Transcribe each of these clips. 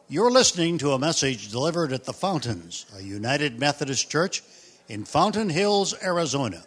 You're listening to a message delivered at the Fountains, a United Methodist Church in Fountain Hills, Arizona.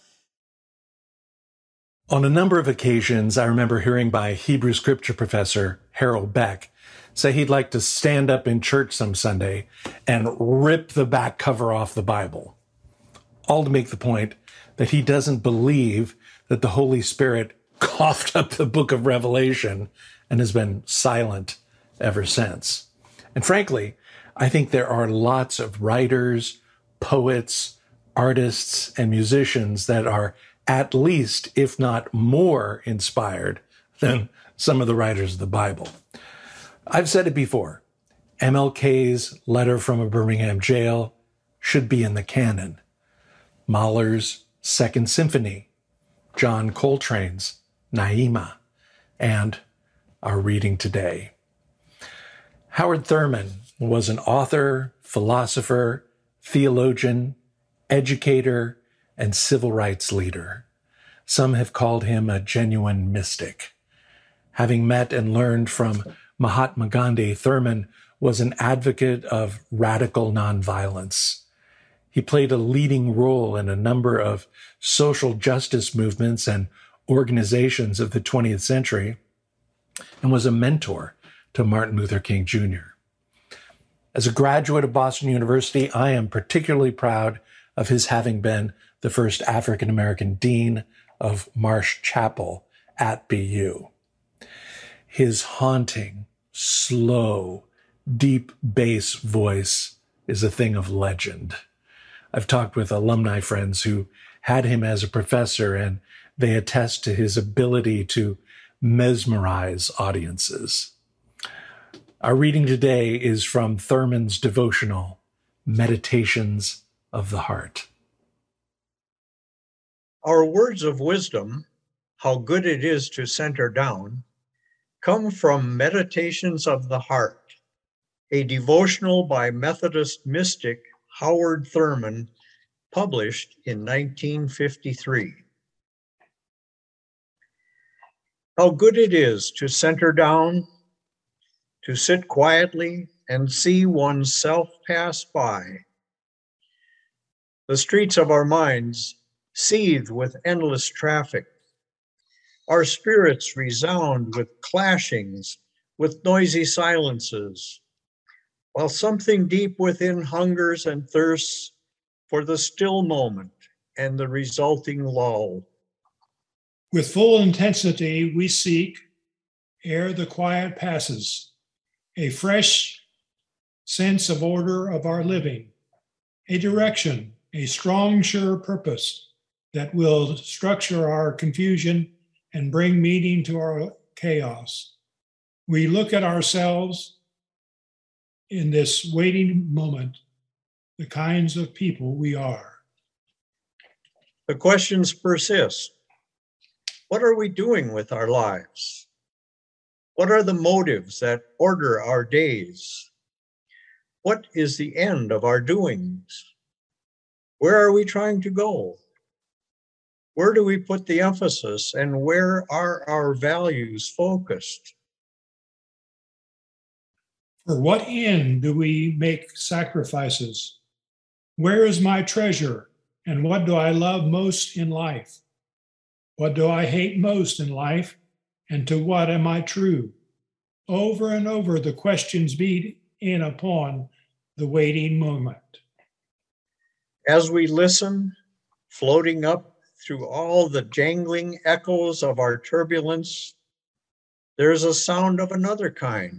On a number of occasions, I remember hearing my Hebrew scripture professor, Harold Beck, say he'd like to stand up in church some Sunday and rip the back cover off the Bible. All to make the point that he doesn't believe that the Holy Spirit coughed up the book of Revelation and has been silent ever since. And frankly, I think there are lots of writers, poets, artists, and musicians that are at least, if not more, inspired than some of the writers of the Bible. I've said it before, MLK's Letter from a Birmingham Jail should be in the canon. Mahler's Second Symphony, John Coltrane's Naima, and our reading today. Howard Thurman was an author, philosopher, theologian, educator, and civil rights leader. Some have called him a genuine mystic. Having met and learned from Mahatma Gandhi, Thurman was an advocate of radical nonviolence. He played a leading role in a number of social justice movements and organizations of the 20th century and was a mentor to Martin Luther King Jr. As a graduate of Boston University, I am particularly proud of his having been the first African-American dean of Marsh Chapel at BU. His haunting, slow, deep bass voice is a thing of legend. I've talked with alumni friends who had him as a professor, and they attest to his ability to mesmerize audiences. Our reading today is from Thurman's devotional, Meditations of the Heart. Our words of wisdom, how good it is to center down, come from Meditations of the Heart, a devotional by Methodist mystic Howard Thurman, published in 1953. How good it is to center down, to sit quietly and see oneself pass by. The streets of our minds seethe with endless traffic. Our spirits resound with clashings, with noisy silences, while something deep within hungers and thirsts for the still moment and the resulting lull. With full intensity we seek, ere the quiet passes, a fresh sense of order of our living, a direction, a strong, sure purpose that will structure our confusion and bring meaning to our chaos. We look at ourselves in this waiting moment, the kinds of people we are. The questions persist. What are we doing with our lives? What are the motives that order our days? What is the end of our doings? Where are we trying to go? Where do we put the emphasis, and where are our values focused? For what end do we make sacrifices? Where is my treasure, and what do I love most in life? What do I hate most in life, and to what am I true? Over and over the questions beat in upon the waiting moment. As we listen, floating up through all the jangling echoes of our turbulence, there is a sound of another kind,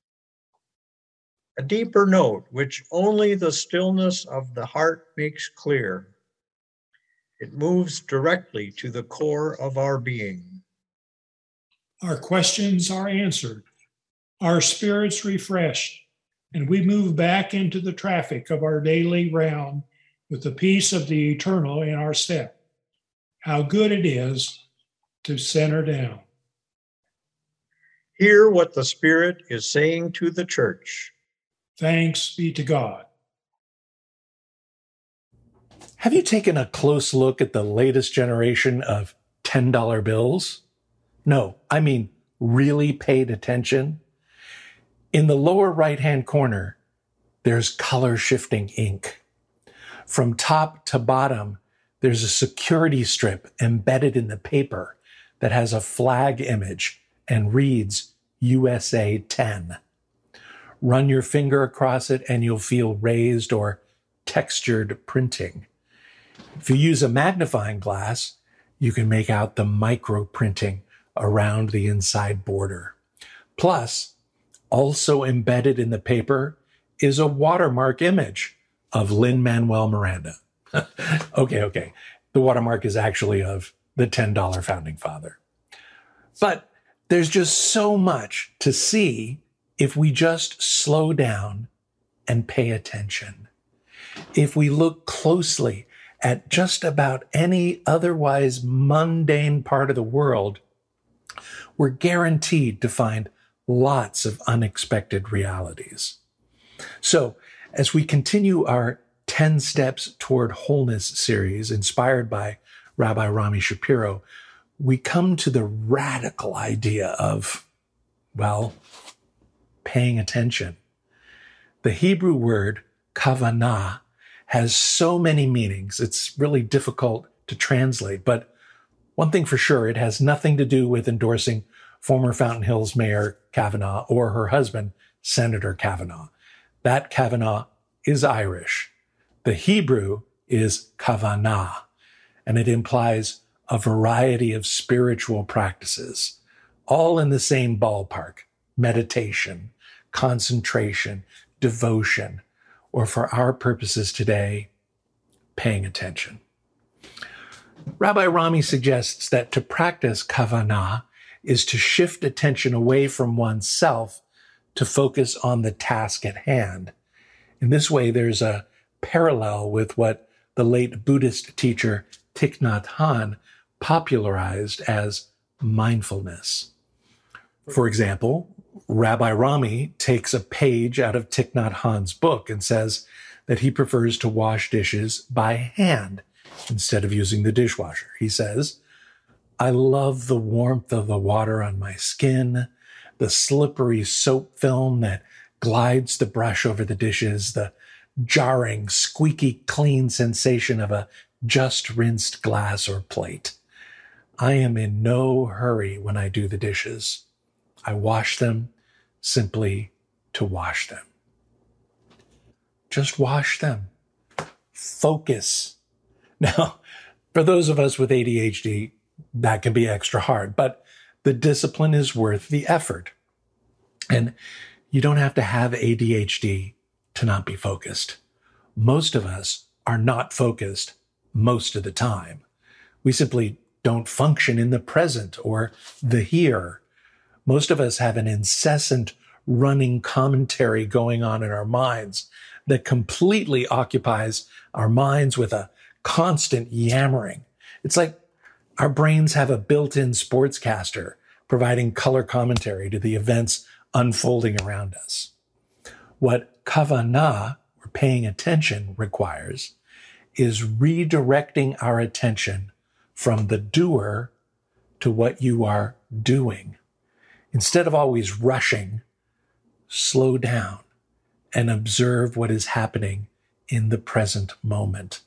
a deeper note which only the stillness of the heart makes clear. It moves directly to the core of our being. Our questions are answered, our spirits refreshed, and we move back into the traffic of our daily round with the peace of the eternal in our step. How good it is to center down. Hear what the Spirit is saying to the church. Thanks be to God. Have you taken a close look at the latest generation of $10 bills? No, I mean really paid attention. In the lower right-hand corner, there's color shifting ink. From top to bottom, there's a security strip embedded in the paper that has a flag image and reads USA 10. Run your finger across it and you'll feel raised or textured printing. If you use a magnifying glass, you can make out the micro printing around the inside border. Plus, also embedded in the paper is a watermark image of Lin-Manuel Miranda. Okay. The watermark is actually of the $10 founding father. But there's just so much to see if we just slow down and pay attention. If we look closely at just about any otherwise mundane part of the world, we're guaranteed to find lots of unexpected realities. So, as we continue our 10 Steps Toward Wholeness series inspired by Rabbi Rami Shapiro, we come to the radical idea of, well, paying attention. The Hebrew word kavanah has so many meanings, it's really difficult to translate. But one thing for sure, it has nothing to do with endorsing former Fountain Hills Mayor Kavanaugh or her husband, Senator Kavanaugh. That Kavanaugh is Irish. The Hebrew is kavanah, and it implies a variety of spiritual practices, all in the same ballpark: meditation, concentration, devotion, or for our purposes today, paying attention. Rabbi Rami suggests that to practice kavanah is to shift attention away from oneself to focus on the task at hand. In this way, there's a parallel with what the late Buddhist teacher Thich Nhat Hanh popularized as mindfulness. For example, Rabbi Rami takes a page out of Thich Nhat Hanh's book and says that he prefers to wash dishes by hand instead of using the dishwasher. He says, "I love the warmth of the water on my skin, the slippery soap film that glides the brush over the dishes, the jarring, squeaky clean sensation of a just rinsed glass or plate. I am in no hurry when I do the dishes. I wash them simply to wash them." Just wash them. Focus. Now, for those of us with ADHD, that can be extra hard, but the discipline is worth the effort. And you don't have to have ADHD to not be focused. Most of us are not focused most of the time. We simply don't function in the present or the here. Most of us have an incessant running commentary going on in our minds that completely occupies our minds with a constant yammering. It's like our brains have a built-in sportscaster providing color commentary to the events unfolding around us. What kavanah, or paying attention, requires is redirecting our attention from the doer to what you are doing. Instead of always rushing, slow down and observe what is happening in the present moment.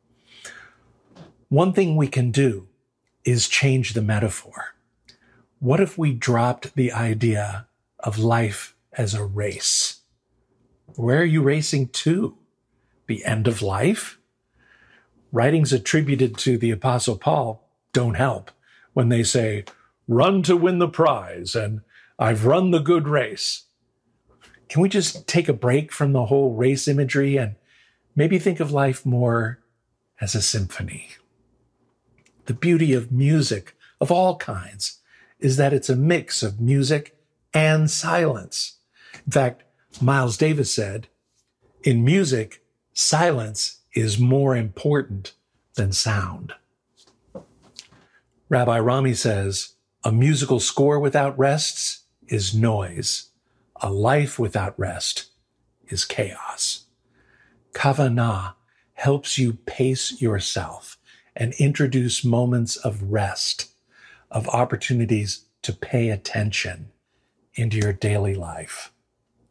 One thing we can do is change the metaphor. What if we dropped the idea of life as a race? Where are you racing to? The end of life? Writings attributed to the Apostle Paul don't help when they say, "Run to win the prize," and "I've run the good race." Can we just take a break from the whole race imagery and maybe think of life more as a symphony? The beauty of music of all kinds is that it's a mix of music and silence. In fact, Miles Davis said, "In music, silence is more important than sound." Rabbi Rami says, "A musical score without rests is noise. A life without rest is chaos." Kavanah helps you pace yourself and introduce moments of rest, of opportunities to pay attention into your daily life.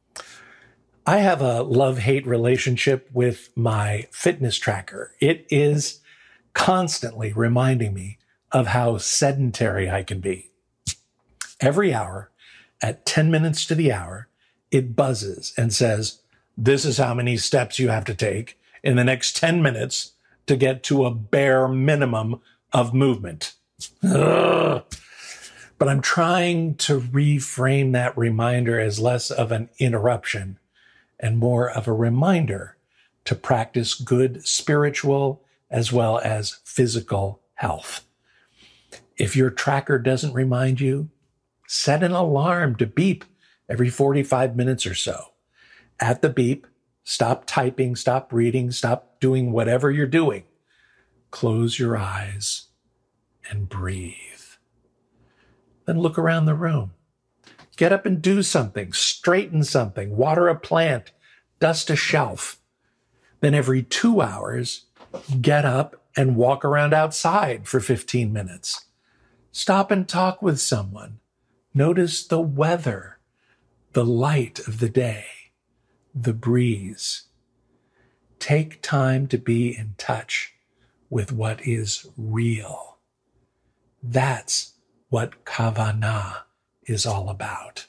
I have a love-hate relationship with my fitness tracker. It is constantly reminding me of how sedentary I can be. Every hour, at 10 minutes to the hour, it buzzes and says, this is how many steps you have to take in the next 10 minutes to get to a bare minimum of movement. Ugh. But I'm trying to reframe that reminder as less of an interruption and more of a reminder to practice good spiritual as well as physical health. If your tracker doesn't remind you, set an alarm to beep every 45 minutes or so. At the beep, stop typing, stop reading, stop doing whatever you're doing. Close your eyes and breathe. Then look around the room. Get up and do something, straighten something, water a plant, dust a shelf. Then every 2 hours, get up and walk around outside for 15 minutes. Stop and talk with someone. Notice the weather, the light of the day, the breeze. Take time to be in touch with what is real. That's what Kavanah is all about.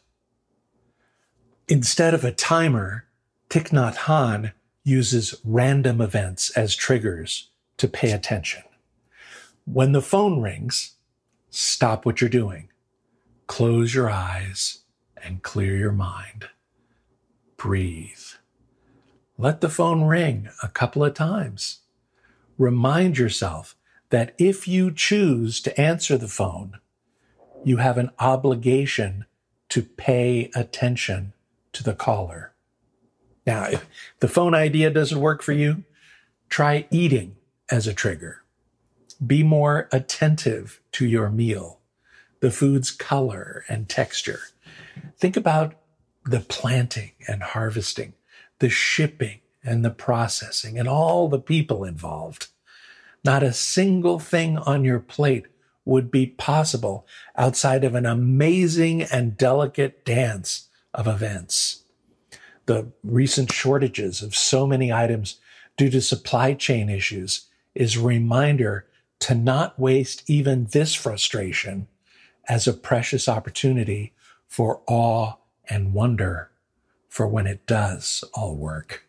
Instead of a timer, Thich Nhat Hanh uses random events as triggers to pay attention. When the phone rings, stop what you're doing. Close your eyes and clear your mind. Breathe. Let the phone ring a couple of times. Remind yourself that if you choose to answer the phone, you have an obligation to pay attention to the caller. Now, if the phone idea doesn't work for you, try eating as a trigger. Be more attentive to your meal, the food's color and texture. Think about the planting and harvesting, the shipping and the processing, and all the people involved. Not a single thing on your plate would be possible outside of an amazing and delicate dance of events. The recent shortages of so many items due to supply chain issues is a reminder to not waste even this frustration as a precious opportunity for awe and wonder for when it does all work.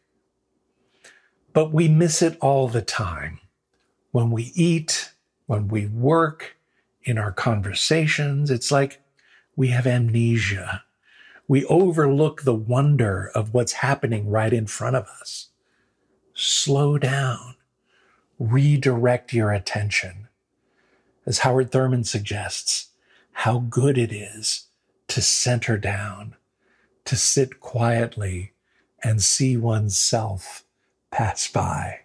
But we miss it all the time. When we eat, when we work, in our conversations, it's like we have amnesia. We overlook the wonder of what's happening right in front of us. Slow down. Redirect your attention. As Howard Thurman suggests, how good it is to center down, to sit quietly and see oneself pass by.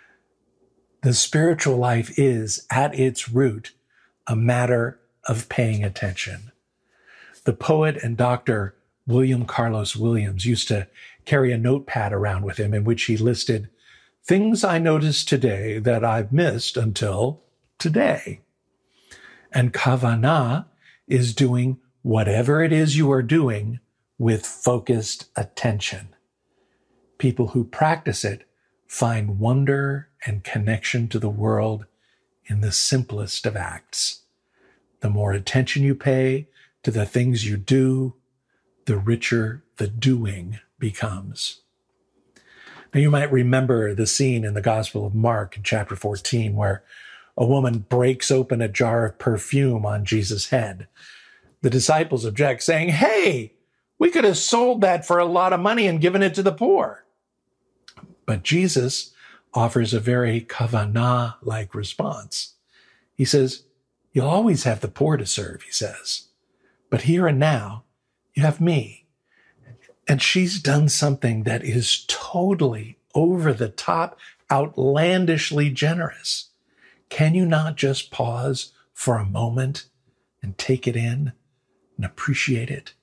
The spiritual life is, at its root, a matter of paying attention. The poet and doctor William Carlos Williams used to carry a notepad around with him in which he listed things I noticed today that I've missed until today. And Kavanah is doing whatever it is you are doing with focused attention. People who practice it find wonder and connection to the world in the simplest of acts. The more attention you pay to the things you do, the richer the doing becomes. Now, you might remember the scene in the Gospel of Mark in chapter 14 where a woman breaks open a jar of perfume on Jesus' head. The disciples object, saying, "Hey, we could have sold that for a lot of money and given it to the poor." But Jesus offers a very Kavanah-like response. He says, "You'll always have the poor to serve," he says. "But here and now, you have me." And she's done something that is totally over the top, outlandishly generous. Can you not just pause for a moment and take it in and appreciate it?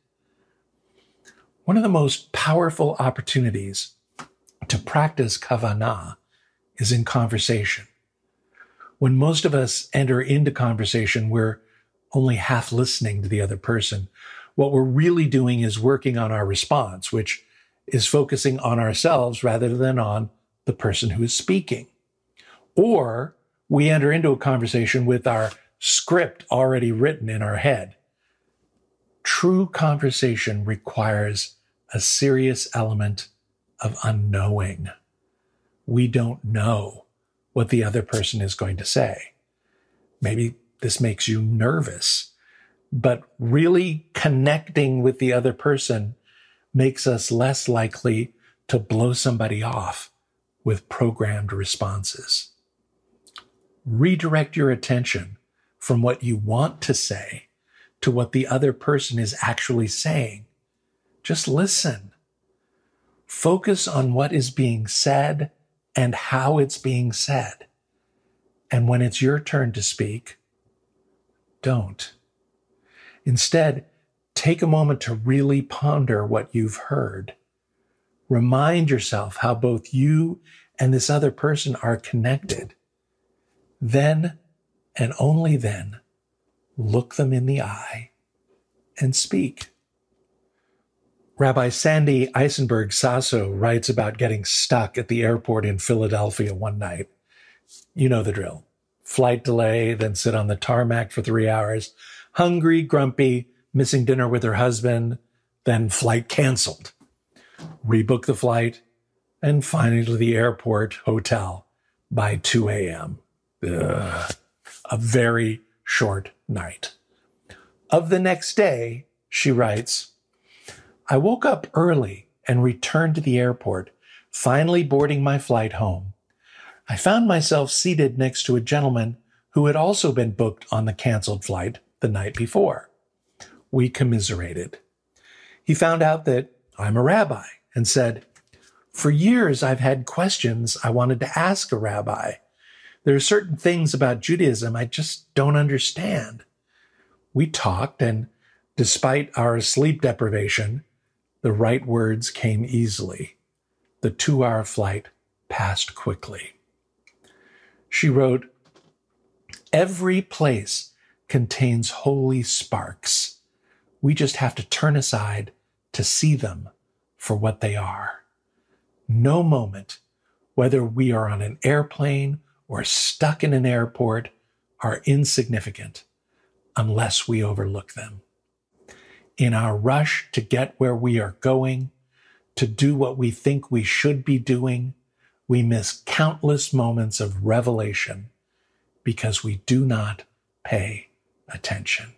One of the most powerful opportunities to practice Kavanah is in conversation. When most of us enter into conversation, we're only half listening to the other person. What we're really doing is working on our response, which is focusing on ourselves rather than on the person who is speaking. Or we enter into a conversation with our script already written in our head. True conversation requires a serious element of unknowing. We don't know what the other person is going to say. Maybe this makes you nervous, but really connecting with the other person makes us less likely to blow somebody off with programmed responses. Redirect your attention from what you want to say to what the other person is actually saying. Just listen. Focus on what is being said and how it's being said. And when it's your turn to speak, don't. Instead, take a moment to really ponder what you've heard. Remind yourself how both you and this other person are connected. Then, and only then, look them in the eye and speak. Rabbi Sandy Eisenberg Sasso writes about getting stuck at the airport in Philadelphia one night. You know the drill. Flight delay, then sit on the tarmac for 3 hours. Hungry, grumpy, missing dinner with her husband, then flight canceled. Rebook the flight, and finally to the airport hotel by 2 a.m. Ugh. A very short night. Of the next day, she writes, I woke up early and returned to the airport, finally boarding my flight home. I found myself seated next to a gentleman who had also been booked on the canceled flight the night before. We commiserated. He found out that I'm a rabbi and said, for years I've had questions I wanted to ask a rabbi. There are certain things about Judaism I just don't understand. We talked, and despite our sleep deprivation, the right words came easily. The 2-hour flight passed quickly. She wrote, every place contains holy sparks. We just have to turn aside to see them for what they are. No moment, whether we are on an airplane or stuck in an airport, are insignificant unless we overlook them. In our rush to get where we are going, to do what we think we should be doing, we miss countless moments of revelation because we do not pay attention.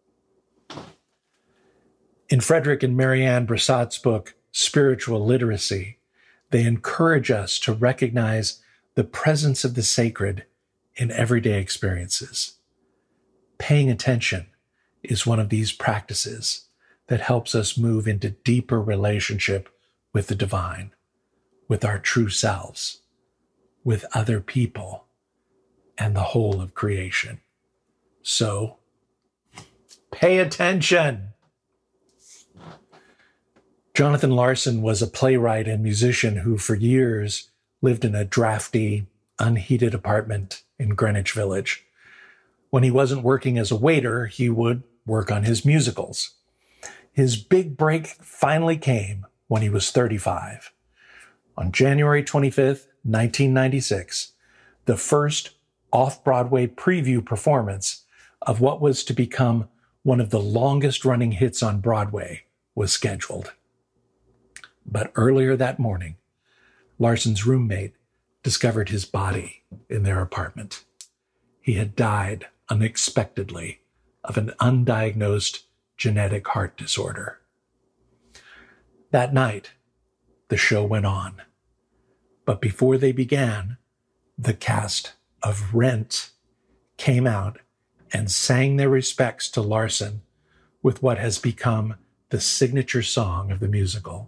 In Frederick and Marianne Brissot's book, Spiritual Literacy, they encourage us to recognize the presence of the sacred in everyday experiences. Paying attention is one of these practices that helps us move into deeper relationship with the divine, with our true selves, with other people, and the whole of creation. So, pay attention. Jonathan Larson was a playwright and musician who for years lived in a drafty, unheated apartment in Greenwich Village. When he wasn't working as a waiter, he would work on his musicals. His big break finally came when he was 35. On January 25th, 1996, the first off-Broadway preview performance of what was to become one of the longest-running hits on Broadway was scheduled. But earlier that morning, Larson's roommate discovered his body in their apartment. He had died unexpectedly of an undiagnosed genetic heart disorder. That night, the show went on. But before they began, the cast of Rent came out and sang their respects to Larson with what has become the signature song of the musical,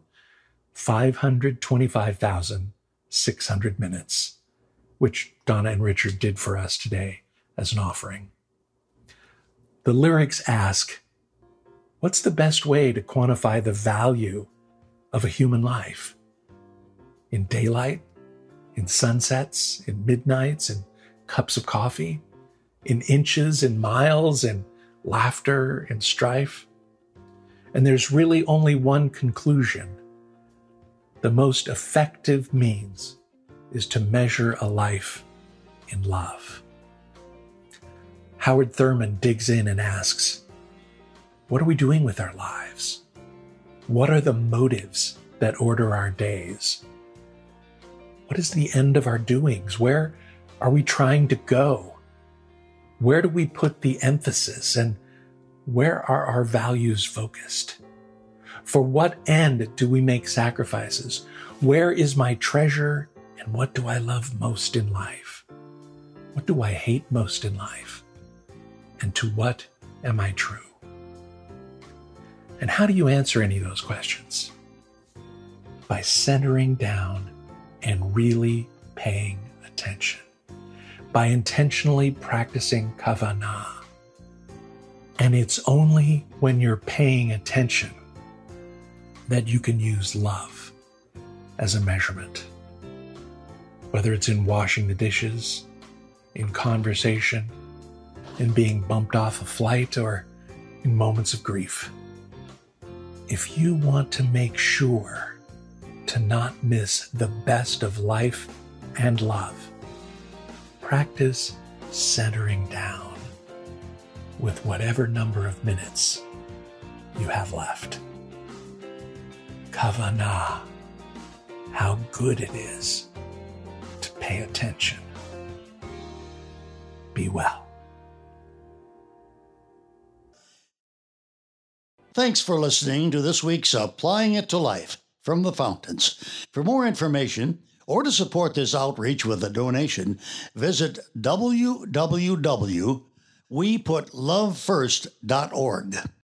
525,600 minutes, which Donna and Richard did for us today as an offering. The lyrics ask, what's the best way to quantify the value of a human life? In daylight, in sunsets, in midnights, in cups of coffee, in inches, in miles, in laughter, in strife? And there's really only one conclusion. the most effective means is to measure a life in love. Howard Thurman digs in and asks, what are we doing with our lives? What are the motives that order our days? What is the end of our doings? Where are we trying to go? Where do we put the emphasis, and where are our values focused? For what end do we make sacrifices? Where is my treasure, and what do I love most in life? What do I hate most in life? And to what am I true? And how do you answer any of those questions? By centering down and really paying attention. By intentionally practicing kavanah. And it's only when you're paying attention that you can use love as a measurement. Whether it's in washing the dishes, in conversation, in being bumped off a flight, or in moments of grief. If you want to make sure to not miss the best of life and love, practice centering down with whatever number of minutes you have left. Kavanah, how good it is to pay attention. Be well. Thanks for listening to this week's Applying It to Life from the Fountains. For more information or to support this outreach with a donation, visit www.weputlovefirst.org.